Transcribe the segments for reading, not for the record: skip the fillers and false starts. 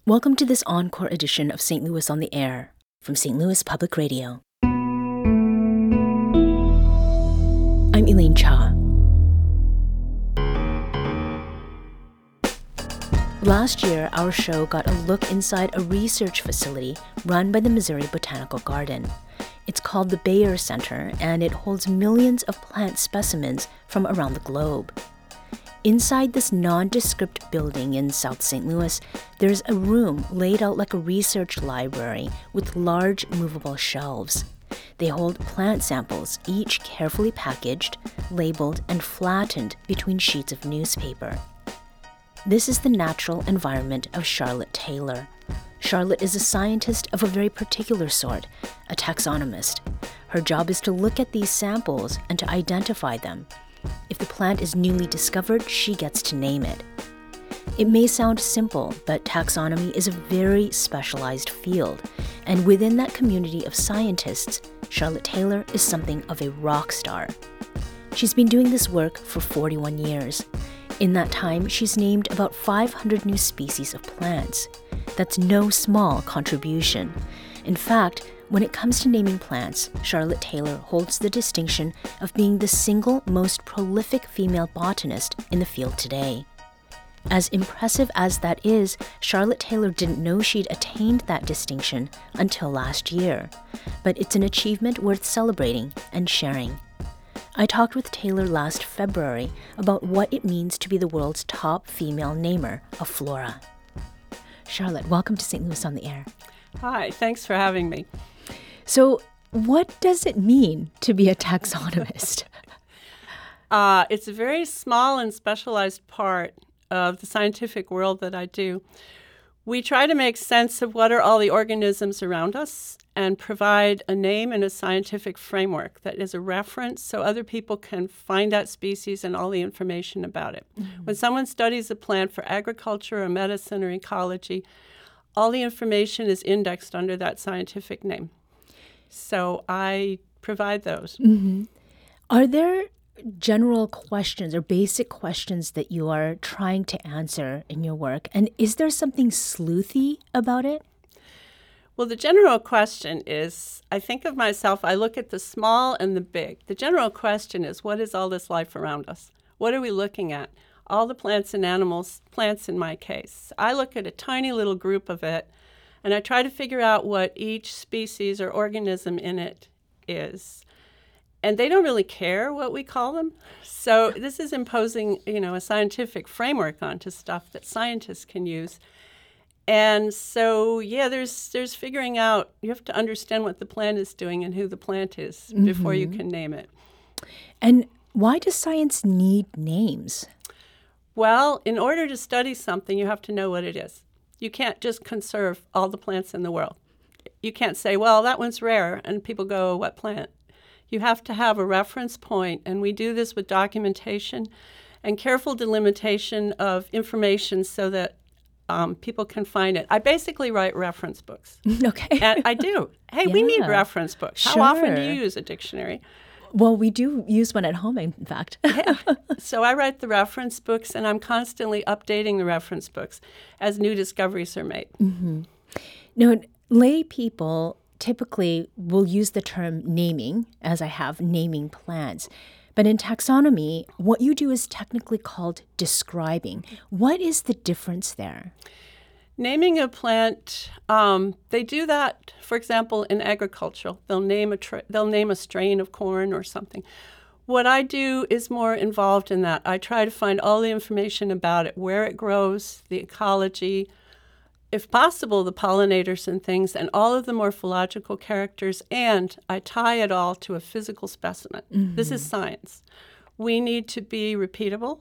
Welcome to this encore edition of St. Louis on the Air from St. Louis Public Radio. I'm Elaine Cha. Last year, our show got a look inside a research facility run by the Missouri Botanical Garden. It's called the Bayer Center, and it holds millions of plant specimens from around the globe. Inside this nondescript building in South St. Louis, there's a room laid out like a research library with large movable shelves. They hold plant samples, each carefully packaged, labeled, and flattened between sheets of newspaper. This is the natural environment of Charlotte Taylor. Charlotte is a scientist of a very particular sort, a taxonomist. Her job is to look at these samples and to identify them. If the plant is newly discovered, she gets to name it. It may sound simple, but taxonomy is a very specialized field, and within that community of scientists, Charlotte Taylor is something of a rock star. She's been doing this work for 41 years. In that time, she's named about 500 new species of plants. That's no small contribution. In fact, when it comes to naming plants, Charlotte Taylor holds the distinction of being the single most prolific female botanist in the field today. As impressive as that is, Charlotte Taylor didn't know she'd attained that distinction until last year. But it's an achievement worth celebrating and sharing. I talked with Taylor last February about what it means to be the world's top female namer of flora. Charlotte, welcome to St. Louis on the Air. Hi, thanks for having me. So, what does it mean to be a taxonomist? It's a very small and specialized part of the scientific world that I do. We try to make sense of what are all the organisms around us and provide a name and a scientific framework that is a reference so other people can find that species and all the information about it. Mm-hmm. When someone studies a plant for agriculture or medicine or ecology, all the information is indexed under that scientific name. So I provide those. Mm-hmm. Are there general questions or basic questions that you are trying to answer in your work? And is there something sleuthy about it? Well, the general question is, I think of myself, I look at the small and the big. The general question is, what is all this life around us? What are we looking at? All the plants and animals, plants in my case. I look at a tiny little group of it, and I try to figure out what each species or organism in it is. And they don't really care what we call them. So this is imposing, a scientific framework onto stuff that scientists can use. And so, there's figuring out, you have to understand what the plant is doing and who the plant is before you can name it. And why does science need names? Well, in order to study something, you have to know what it is. You can't just conserve all the plants in the world. You can't say, well, that one's rare, and people go, what plant? You have to have a reference point, and we do this with documentation and careful delimitation of information so that people can find it. I basically write reference books. Okay. And I do. Hey, we need reference books. Sure. How often do you use a dictionary? Well, we do use one at home, in fact. Yeah. So I write the reference books, and I'm constantly updating the reference books as new discoveries are made. Mm-hmm. Now, lay people typically will use the term naming, as I have naming plants. But in taxonomy, what you do is technically called describing. What is the difference there? Naming a plant, they do that, for example, in agriculture. They'll name a strain of corn or something. What I do is more involved in that. I try to find all the information about it, where it grows, the ecology, if possible, the pollinators and things, and all of the morphological characters, and I tie it all to a physical specimen. Mm-hmm. This is science. We need to be repeatable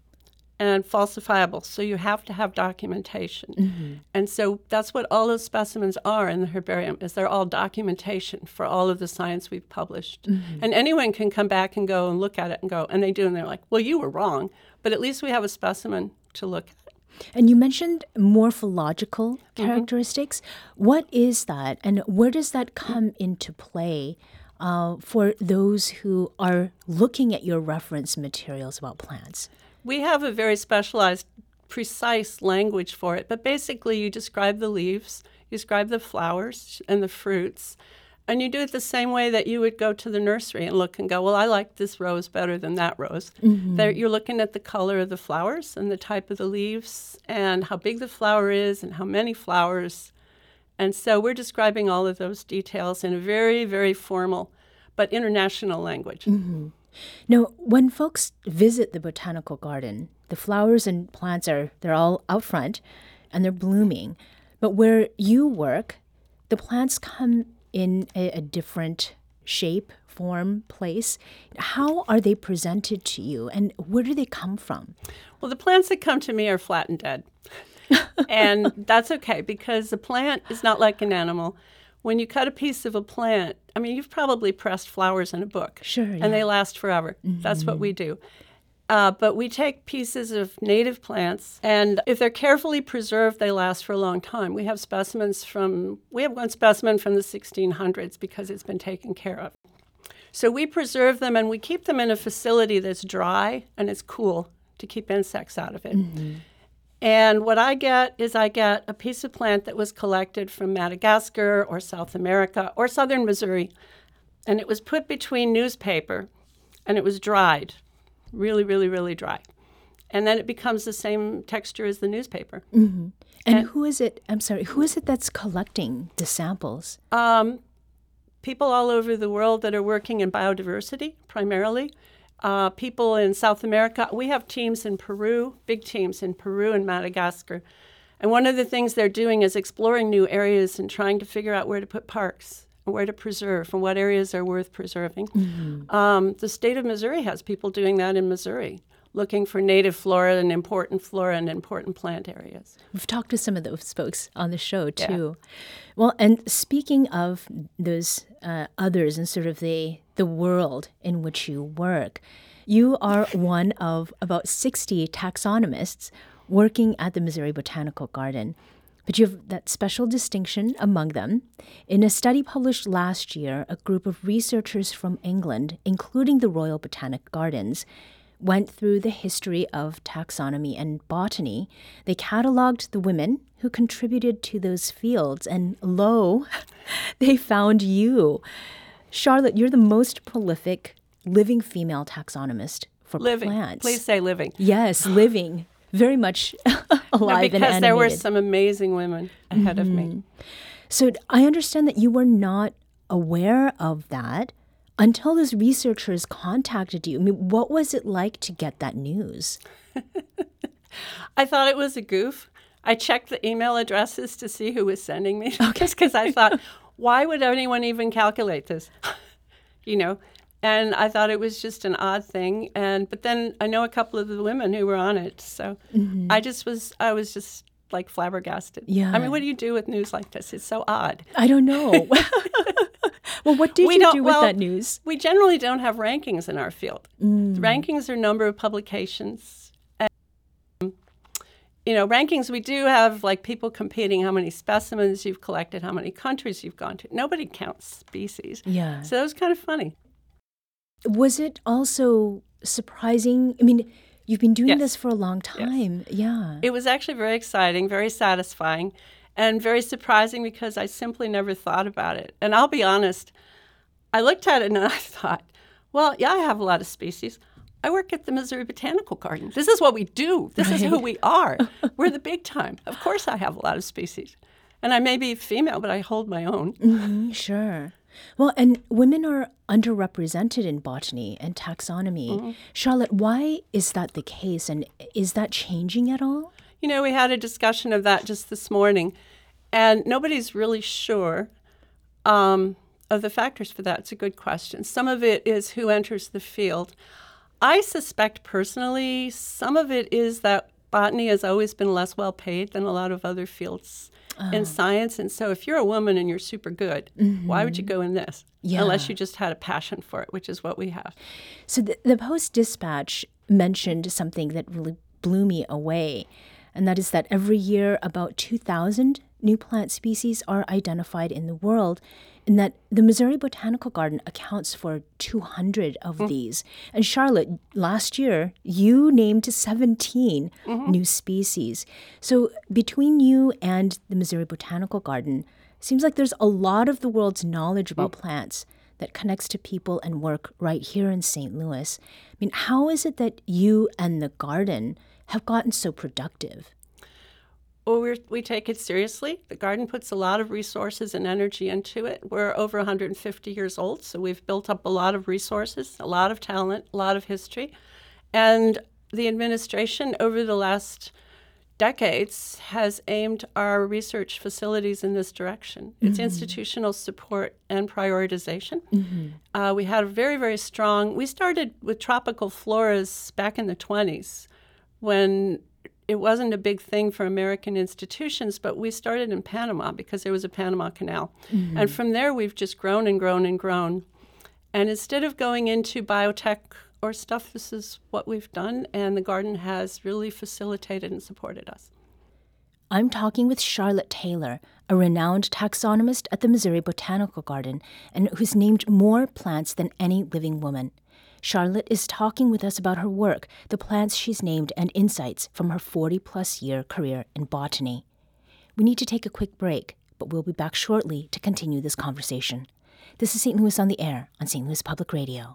and falsifiable, so you have to have documentation. Mm-hmm. And so that's what all those specimens are in the herbarium, is they're all documentation for all of the science we've published. Mm-hmm. And anyone can come back and go and look at it and go, and they do, and they're like, well, you were wrong, but at least we have a specimen to look at. And you mentioned morphological characteristics. Mm-hmm. What is that, and where does that come into play for those who are looking at your reference materials about plants? We have a very specialized precise language for it, but basically you describe the leaves, you describe the flowers and the fruits, and you do it the same way that you would go to the nursery and look and go, well, I like this rose better than that rose. There, you're looking at the color of the flowers and the type of the leaves and how big the flower is and how many flowers. And so we're describing all of those details in a very, very formal but international language. Now, when folks visit the botanical garden, the flowers and plants they're all out front and they're blooming. But where you work, the plants come in a different shape, form, place. How are they presented to you, and where do they come from? Well, the plants that come to me are flat and dead. And that's okay, because the plant is not like an animal. When you cut a piece of a plant, I mean, you've probably pressed flowers in a book. Sure, yeah. And they last forever. That's what we do. But we take pieces of native plants, and if they're carefully preserved, they last for a long time. We have one specimen from the 1600s because it's been taken care of. So we preserve them, and we keep them in a facility that's dry and it's cool to keep insects out of it. And what I get a piece of plant that was collected from Madagascar or South America or southern Missouri, and it was put between newspaper, and it was dried. Really, really, really dry. And then it becomes the same texture as the newspaper. And who is it that's collecting the samples? People all over the world that are working in biodiversity, primarily. People in South America. We have teams in Peru, big teams in Peru and Madagascar. And one of the things they're doing is exploring new areas and trying to figure out where to put parks, where to preserve, and what areas are worth preserving. The state of Missouri has people doing that in Missouri, looking for native flora and important plant areas. We've talked to some of those folks on the show, too. Yeah. Well, and speaking of those others and sort of the world in which you work, you are one of about 60 taxonomists working at the Missouri Botanical Garden. But you have that special distinction among them. In a study published last year, a group of researchers from England, including the Royal Botanic Gardens, went through the history of taxonomy and botany. They cataloged the women who contributed to those fields, and lo, they found you. Charlotte, you're the most prolific living female taxonomist for plants. Please say living. Yes, living. Very much alive and animated. Because there were some amazing women ahead of me. So I understand that you were not aware of that until those researchers contacted you. I mean, what was it like to get that news? I thought it was a goof. I checked the email addresses to see who was sending me. Just because I thought, why would anyone even calculate this? And I thought it was just an odd thing. But then I know a couple of the women who were on it. So I was just like flabbergasted. Yeah. I mean, what do you do with news like this? It's so odd. I don't know. Well, what did you do with that news? We generally don't have rankings in our field. Rankings are number of publications. And, rankings, we do have like people competing how many specimens you've collected, how many countries you've gone to. Nobody counts species. Yeah. So that was kind of funny. Was it also surprising? I mean, you've been doing this for a long time. Yes. Yeah. It was actually very exciting, very satisfying, and very surprising because I simply never thought about it. And I'll be honest, I looked at it and I thought, well, yeah, I have a lot of species. I work at the Missouri Botanical Garden. This is what we do. This is who we are. We're the big time. Of course I have a lot of species. And I may be female, but I hold my own. Sure. Well, and women are underrepresented in botany and taxonomy. Charlotte, why is that the case, and is that changing at all? We had a discussion of that just this morning, and nobody's really sure of the factors for that. It's a good question. Some of it is who enters the field. I suspect personally some of it is that botany has always been less well paid than a lot of other fields in science. And so if you're a woman and you're super good, why would you go in this? Yeah. Unless you just had a passion for it, which is what we have. So the Post-Dispatch mentioned something that really blew me away, and that is that every year about 2,000 new plant species are identified in the world, and that the Missouri Botanical Garden accounts for 200 of these. And Charlotte, last year, you named 17 new species. So between you and the Missouri Botanical Garden, seems like there's a lot of the world's knowledge about plants that connects to people and work right here in St. Louis. I mean, how is it that you and the garden have gotten so productive? Well, we take it seriously. The garden puts a lot of resources and energy into it. We're over 150 years old, so we've built up a lot of resources, a lot of talent, a lot of history. And the administration over the last decades has aimed our research facilities in this direction. It's institutional support and prioritization. We had a very, very strong, we started with tropical floras back in the 20s when it wasn't a big thing for American institutions, but we started in Panama because there was a Panama Canal. And from there, we've just grown and grown and grown. And instead of going into biotech or stuff, this is what we've done, and the garden has really facilitated and supported us. I'm talking with Charlotte Taylor, a renowned taxonomist at the Missouri Botanical Garden and who's named more plants than any living woman. Charlotte is talking with us about her work, the plants she's named, and insights from her 40-plus year career in botany. We need to take a quick break, but we'll be back shortly to continue this conversation. This is St. Louis on the Air on St. Louis Public Radio.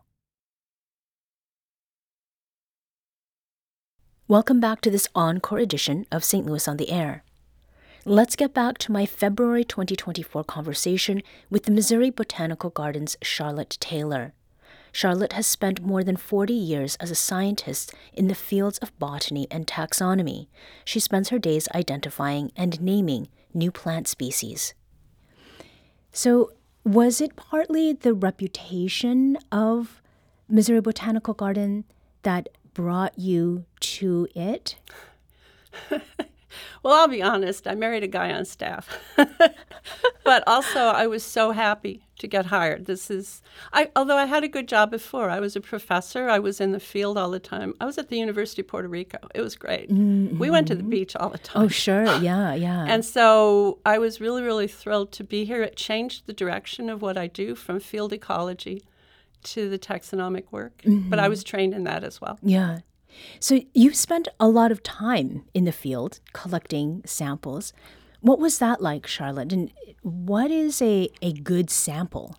Welcome back to this encore edition of St. Louis on the Air. Let's get back to my February 2024 conversation with the Missouri Botanical Garden's Charlotte Taylor. Charlotte has spent more than 40 years as a scientist in the fields of botany and taxonomy. She spends her days identifying and naming new plant species. So, was it partly the reputation of Missouri Botanical Garden that brought you to it? Well, I'll be honest, I married a guy on staff. But also, I was so happy to get hired. Although I had a good job before. I was a professor. I was in the field all the time. I was at the University of Puerto Rico. It was great. We went to the beach all the time. Oh, sure. Yeah. And so I was really, really thrilled to be here. It changed the direction of what I do from field ecology to the taxonomic work. But I was trained in that as well. Yeah. So you've spent a lot of time in the field collecting samples. What was that like, Charlotte? And what is a good sample?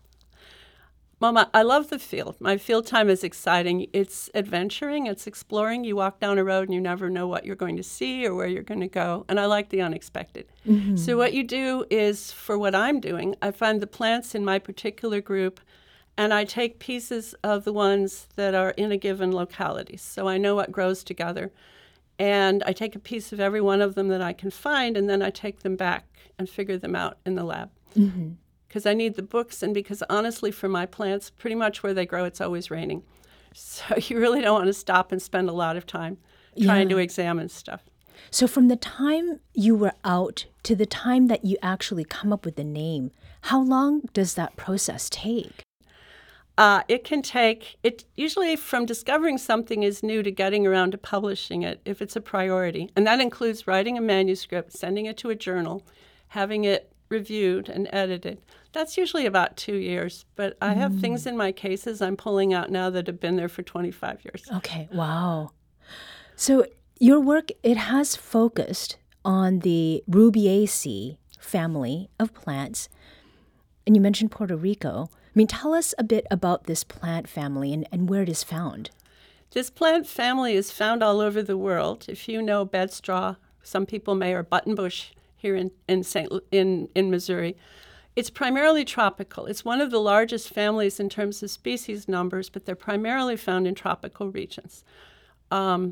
Mama, I love the field. My field time is exciting. It's adventuring. It's exploring. You walk down a road and you never know what you're going to see or where you're going to go. And I like the unexpected. So what you do is, for what I'm doing, I find the plants in my particular group and I take pieces of the ones that are in a given locality. So I know what grows together. And I take a piece of every one of them that I can find, and then I take them back and figure them out in the lab. Because I need the books, and because honestly, for my plants, pretty much where they grow, it's always raining. So you really don't want to stop and spend a lot of time trying to examine stuff. So from the time you were out to the time that you actually come up with the name, how long does that process take? It can take, usually from discovering something is new to getting around to publishing it, if it's a priority. And that includes writing a manuscript, sending it to a journal, having it reviewed and edited. That's usually about 2 years. But I have things in my cases I'm pulling out now that have been there for 25 years. Okay, wow. So your work, it has focused on the Rubiaceae family of plants. And you mentioned Puerto Rico. I mean, tell us a bit about this plant family and where it is found. This plant family is found all over the world. If you know bedstraw, some people may, or buttonbush here in Missouri. It's primarily tropical. It's one of the largest families in terms of species numbers, but they're primarily found in tropical regions. And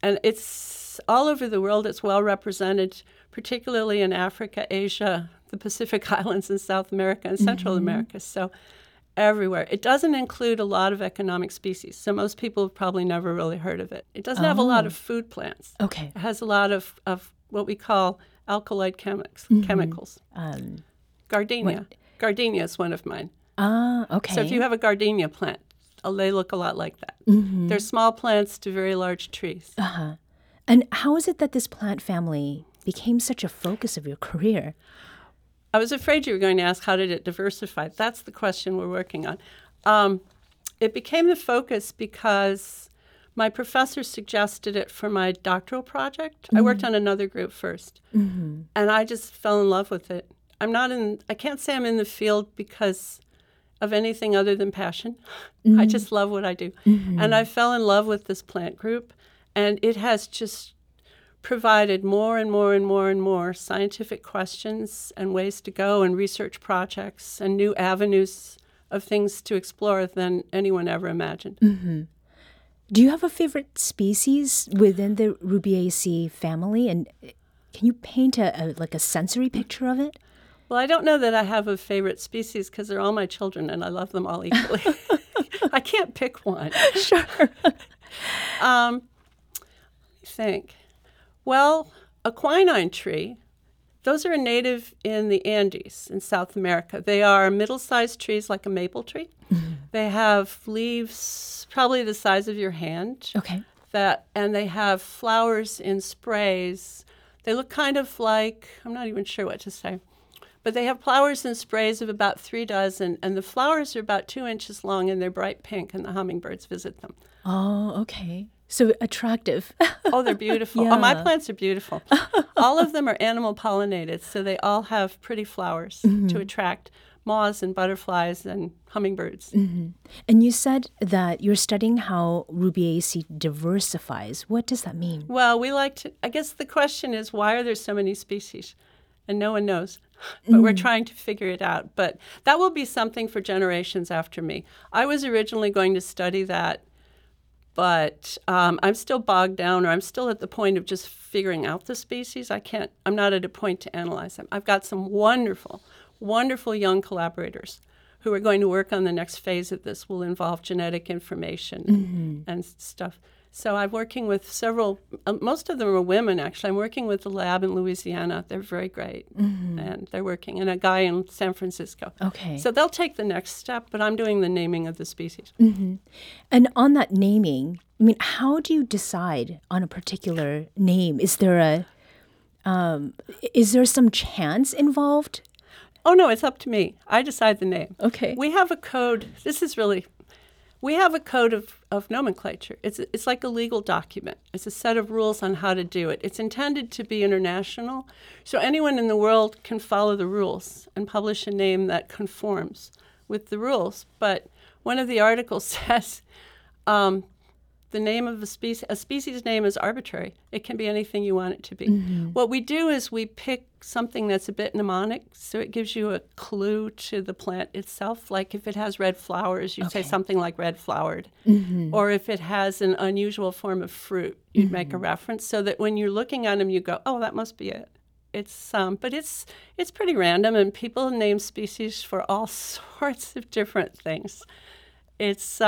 it's all over the world. It's well represented, particularly in Africa, Asia, the Pacific Islands, and South America, and Central America. So everywhere. It doesn't include a lot of economic species, so most people have probably never really heard of it. It doesn't have a lot of food plants. Okay. It has a lot of what we call alkaloid chemicals. Gardenia. Gardenia is one of mine. Okay. So if you have a gardenia plant, they look a lot like that. They're small plants to very large trees. And how is it that this plant family became such a focus of your career? I was afraid you were going to ask, how did it diversify? That's the question we're working on. It became the focus because my professor suggested it for my doctoral project. I worked on another group first, and I just fell in love with it. I can't say I'm in the field because of anything other than passion. I just love what I do. And I fell in love with this plant group, and it has just provided more and more and more and more scientific questions and ways to go and research projects and new avenues of things to explore than anyone ever imagined. Do you have a favorite species within the Rubiaceae family? And can you paint a sensory picture of it? Well, I don't know that I have a favorite species because they're all my children and I love them all equally. I can't pick one. Sure. Let me think. Well, a quinine tree, those are a native in the Andes in South America. They are middle-sized trees like a maple tree. They have leaves probably the size of your hand. Okay. And they have flowers in sprays. They look kind of like, I'm not even sure what to say, but they have flowers in sprays of about 3 dozen, and the flowers are about 2 inches long, and they're bright pink, and the hummingbirds visit them. Oh, okay. So attractive. Oh, they're beautiful. Yeah. Oh, my plants are beautiful. All of them are animal pollinated, so they all have pretty flowers to attract moths and butterflies and hummingbirds. And you said that you're studying how Rubiaceae diversifies. What does that mean? Well, I guess the question is, why are there so many species? And no one knows. But we're trying to figure it out. But that will be something for generations after me. I was originally going to study that, but I'm still bogged down, or I'm still at the point of just figuring out the species. I'm not at a point to analyze them. I've got some wonderful, wonderful young collaborators who are going to work on the next phase of this. Will involve genetic information and stuff. So I'm working with several, most of them are women, actually. I'm working with the lab in Louisiana. They're very great. And they're working, and a guy in San Francisco. Okay. So they'll take the next step, but I'm doing the naming of the species. And on that naming, I mean, how do you decide on a particular name? Is there some chance involved? Oh, no, it's up to me. I decide the name. Okay. We have a code. We have a code of nomenclature. It's like a legal document. It's a set of rules on how to do it. It's intended to be international, so anyone in the world can follow the rules and publish a name that conforms with the rules. But one of the articles says the name of a species name is arbitrary. It can be anything you want it to be. What we do is we pick something that's a bit mnemonic, so it gives you a clue to the plant itself. Like if it has red flowers, you'd say something like red flowered. Or if it has an unusual form of fruit, you'd make a reference so that when you're looking at them, you go, oh, that must be it. But it's pretty random, and people name species for all sorts of different things. It's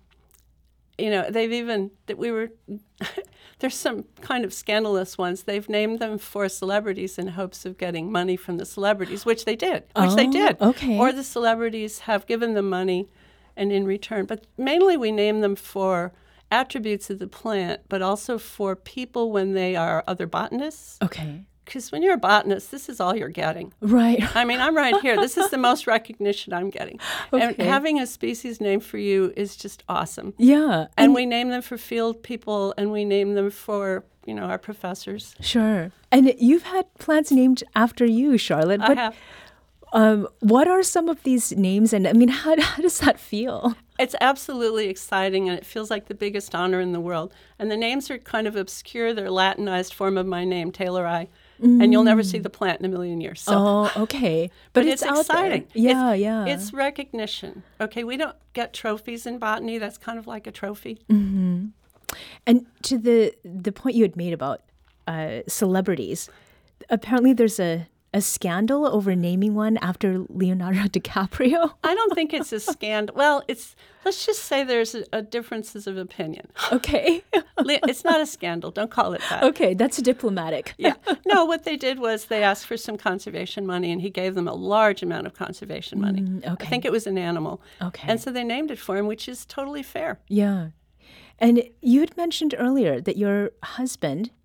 there's some kind of scandalous ones. They've named them for celebrities in hopes of getting money from the celebrities, which they did. Okay. Or the celebrities have given them money and in return. But mainly we name them for attributes of the plant, but also for people when they are other botanists. Okay. Because when you're a botanist, this is all you're getting. Right. I mean, I'm right here. This is the most recognition I'm getting. And having a species name for you is just awesome. Yeah. And we name them for field people, and we name them for, our professors. Sure. And you've had plants named after you, Charlotte. I have. What are some of these names? And I mean, how does that feel? It's absolutely exciting, and it feels like the biggest honor in the world. And the names are kind of obscure. They're Latinized form of my name, Taylorai. And you'll never see the plant in a million years. So. Oh, okay. But it's exciting. Yeah. It's recognition. Okay, we don't get trophies in botany. That's kind of like a trophy. And to the point you had made about celebrities, apparently there's a scandal over naming one after Leonardo DiCaprio? I don't think it's a scandal. Well, let's just say there's a differences of opinion. Okay. It's not a scandal. Don't call it that. Okay, that's diplomatic. Yeah. No, what they did was they asked for some conservation money, and he gave them a large amount of conservation money. Okay. I think it was an animal. Okay. And so they named it for him, which is totally fair. Yeah. And you had mentioned earlier that your husband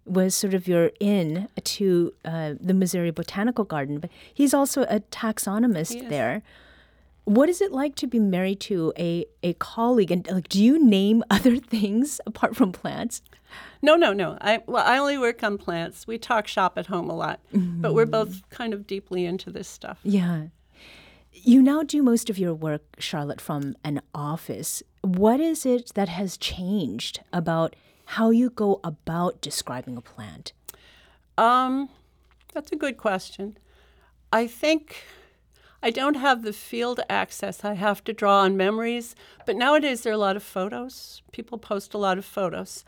was sort of your in to the Missouri Botanical Garden, but he's also a taxonomist there. What is it like to be married to a colleague? And like, do you name other things apart from plants? No. I only work on plants. We talk shop at home a lot, but we're both kind of deeply into this stuff. Yeah. You now do most of your work, Charlotte, from an office. What is it that has changed about how you go about describing a plant? That's a good question. I think I don't have the field access. I have to draw on memories. But nowadays there are a lot of photos. People post a lot of photos.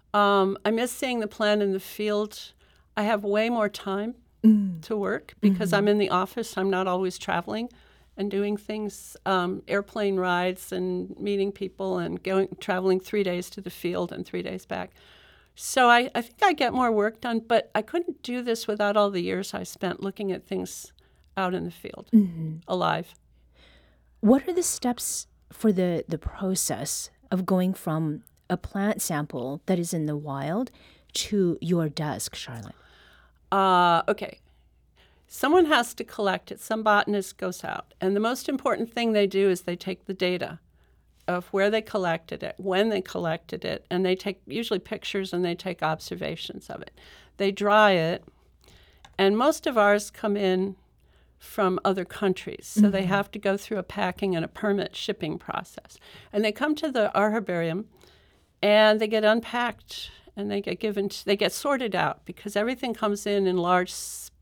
I miss seeing the plant in the field. I have way more time to work because I'm in the office. I'm not always traveling and doing things, airplane rides and meeting people and traveling 3 days to the field and 3 days back. So I think I get more work done, but I couldn't do this without all the years I spent looking at things out in the field, alive. What are the steps for the process of going from a plant sample that is in the wild to your desk, Charlotte? Okay. Someone has to collect it. Some botanist goes out. And the most important thing they do is they take the data of where they collected it, when they collected it, and they take usually pictures and they take observations of it. They dry it, and most of ours come in from other countries. So they have to go through a packing and a permit shipping process. And they come to our herbarium and they get unpacked and they get sorted out because everything comes in large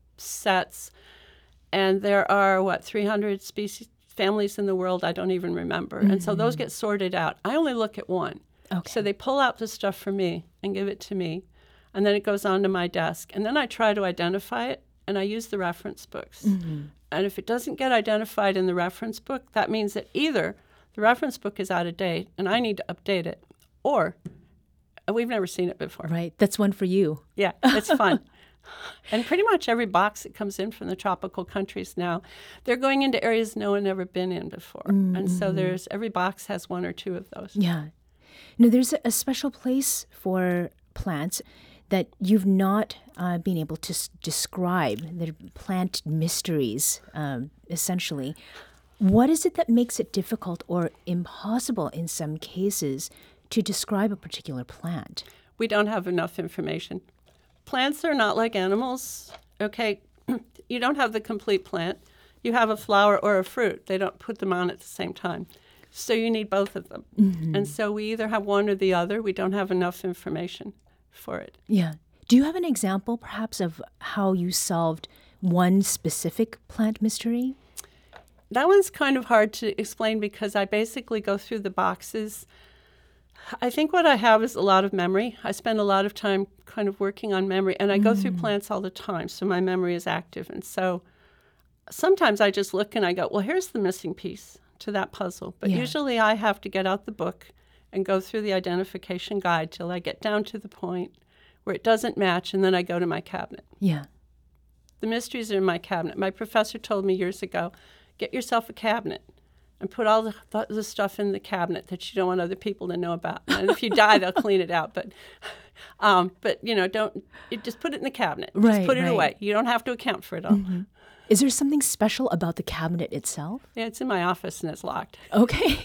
sets. And there are, 300 species, families in the world, I don't even remember. And so those get sorted out. I only look at one. Okay. So they pull out the stuff for me and give it to me. And then it goes onto my desk. And then I try to identify it. And I use the reference books. And if it doesn't get identified in the reference book, that means that either the reference book is out of date and I need to update it, or we've never seen it before. Right. That's one for you. Yeah, it's fun. And pretty much every box that comes in from the tropical countries now, they're going into areas no one ever been in before. And so every box has one or two of those. Yeah. Now, there's a special place for plants that you've not been able to describe, the plant mysteries, essentially. What is it that makes it difficult or impossible in some cases to describe a particular plant? We don't have enough information. Plants are not like animals, okay? You don't have the complete plant. You have a flower or a fruit. They don't put them on at the same time. So you need both of them. And so we either have one or the other. We don't have enough information for it. Yeah. Do you have an example, perhaps, of how you solved one specific plant mystery? That one's kind of hard to explain because I basically go through the boxes. I think what I have is a lot of memory. I spend a lot of time kind of working on memory, and I go through plants all the time, so my memory is active. And so sometimes I just look and I go, well, here's the missing piece to that puzzle. But usually I have to get out the book and go through the identification guide till I get down to the point where it doesn't match, and then I go to my cabinet. Yeah. The mysteries are in my cabinet. My professor told me years ago, get yourself a cabinet and put all the stuff in the cabinet that you don't want other people to know about. And if you die, they'll clean it out. But just put it in the cabinet. Right, just put it right. away. You don't have to account for it all. Is there something special about the cabinet itself? Yeah, it's in my office and it's locked. Okay.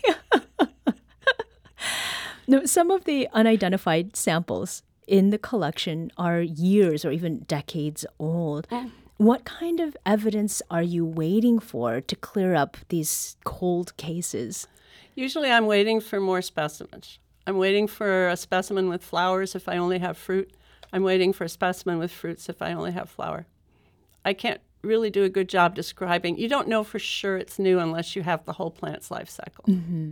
Now, some of the unidentified samples in the collection are years or even decades old. What kind of evidence are you waiting for to clear up these cold cases? Usually I'm waiting for more specimens. I'm waiting for a specimen with flowers if I only have fruit. I'm waiting for a specimen with fruits if I only have flower. I can't really do a good job describing. You don't know for sure it's new unless you have the whole plant's life cycle.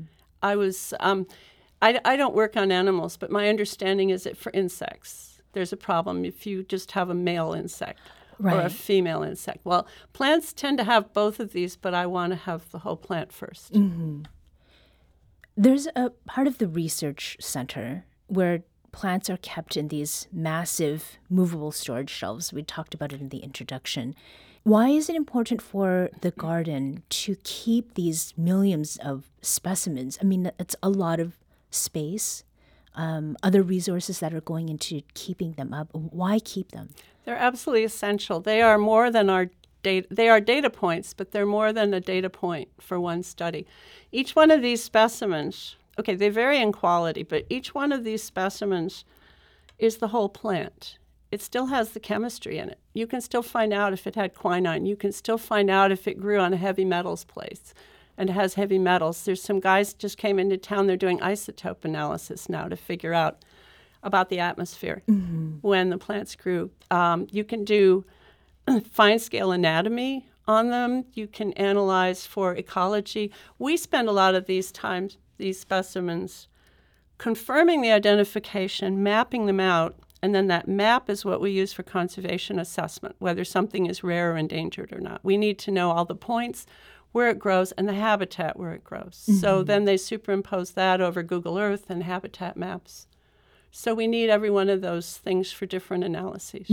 I don't work on animals, but my understanding is that for insects, there's a problem if you just have a male insect or a female insect. Well, plants tend to have both of these, but I want to have the whole plant first. There's a part of the research center where plants are kept in these massive movable storage shelves. We talked about it in the introduction. Why is it important for the garden to keep these millions of specimens? I mean, it's a lot of space. other resources that are going into keeping them up? Why keep them? They're absolutely essential. They are more than our data. They are data points, but they're more than a data point for one study. Each one of these specimens, okay, they vary in quality, but each one of these specimens is the whole plant. It still has the chemistry in it. You can still find out if it had quinine. You can still find out if it grew on a heavy metals place and it has heavy metals. There's some guys just came into town. They're doing isotope analysis now to figure out about the atmosphere when the plants grew. You can do fine-scale anatomy on them. You can analyze for ecology. We spend a lot of these specimens confirming the identification, mapping them out, and then that map is what we use for conservation assessment, whether something is rare or endangered or not. We need to know all the points, where it grows, and the habitat where it grows. So then they superimpose that over Google Earth and habitat maps. So we need every one of those things for different analyses.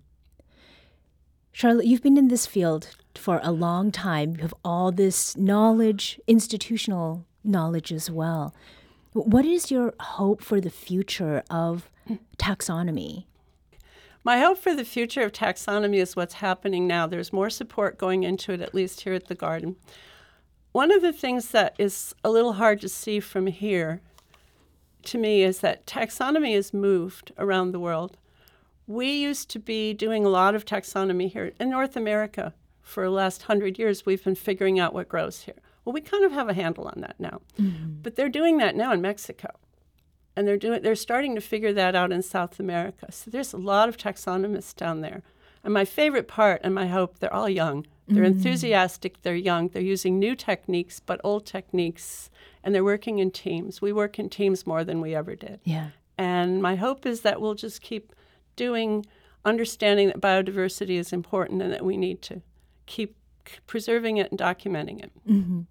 Charlotte, you've been in this field for a long time. You have all this knowledge, institutional knowledge as well. What is your hope for the future of taxonomy? My hope for the future of taxonomy is what's happening now. There's more support going into it, at least here at the garden. One of the things that is a little hard to see from here, to me, is that taxonomy has moved around the world. We used to be doing a lot of taxonomy here in North America. For the last 100 years, we've been figuring out what grows here. Well, we kind of have a handle on that now. But they're doing that now in Mexico. And they're starting to figure that out in South America. So there's a lot of taxonomists down there. And my favorite part and my hope, they're all young. They're enthusiastic, they're young. They're using new techniques, but old techniques. And they're working in teams. We work in teams more than we ever did. Yeah. And my hope is that we'll just keep understanding that biodiversity is important and that we need to keep preserving it and documenting it.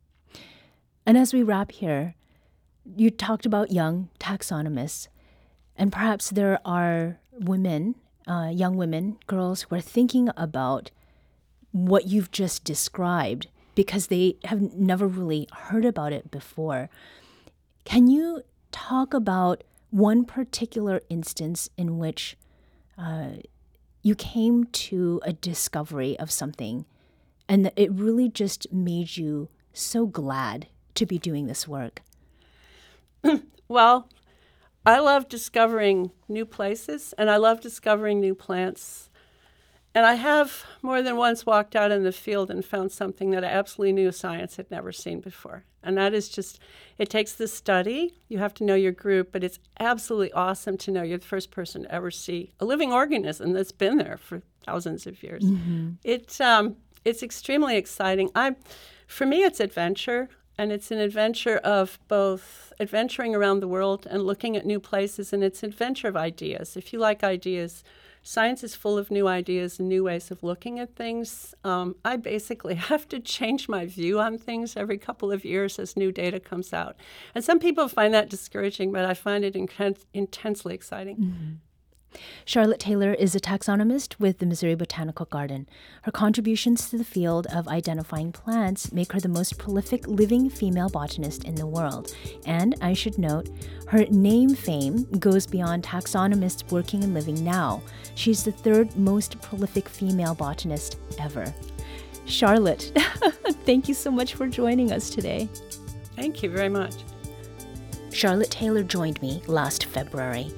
And as we wrap here, you talked about young taxonomists, and perhaps there are women, young women, girls who are thinking about what you've just described because they have never really heard about it before. Can you talk about one particular instance in which you came to a discovery of something and it really just made you so glad to be doing this work? Well, I love discovering new places, and I love discovering new plants. And I have more than once walked out in the field and found something that I absolutely knew science had never seen before. And that is just, it takes the study. You have to know your group, but it's absolutely awesome to know you're the first person to ever see a living organism that's been there for thousands of years. It's extremely exciting. For me, it's adventure. And it's an adventure of both adventuring around the world and looking at new places, and it's an adventure of ideas. If you like ideas, science is full of new ideas and new ways of looking at things. I basically have to change my view on things every couple of years as new data comes out. And some people find that discouraging, but I find it intensely exciting. Charlotte Taylor is a taxonomist with the Missouri Botanical Garden. Her contributions to the field of identifying plants make her the most prolific living female botanist in the world. And I should note, her name fame goes beyond taxonomists working and living now. She's the third most prolific female botanist ever. Charlotte, thank you so much for joining us today. Thank you very much. Charlotte Taylor joined me last February.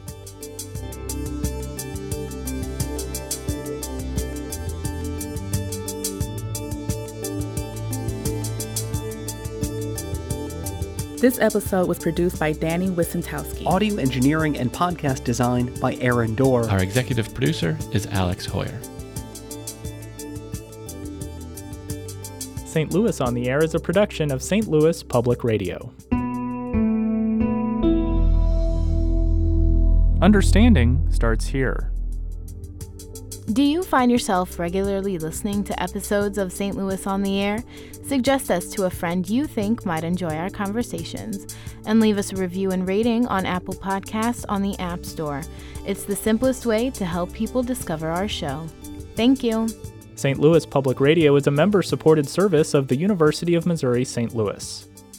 This episode was produced by Danny Wissentowski. Audio engineering and podcast design by Aaron Dorr. Our executive producer is Alex Hoyer. St. Louis on the Air is a production of St. Louis Public Radio. Understanding starts here. Do you find yourself regularly listening to episodes of St. Louis on the Air? Suggest us to a friend you think might enjoy our conversations, and leave us a review and rating on Apple Podcasts on the App Store. It's the simplest way to help people discover our show. Thank you. St. Louis Public Radio is a member-supported service of the University of Missouri St. Louis.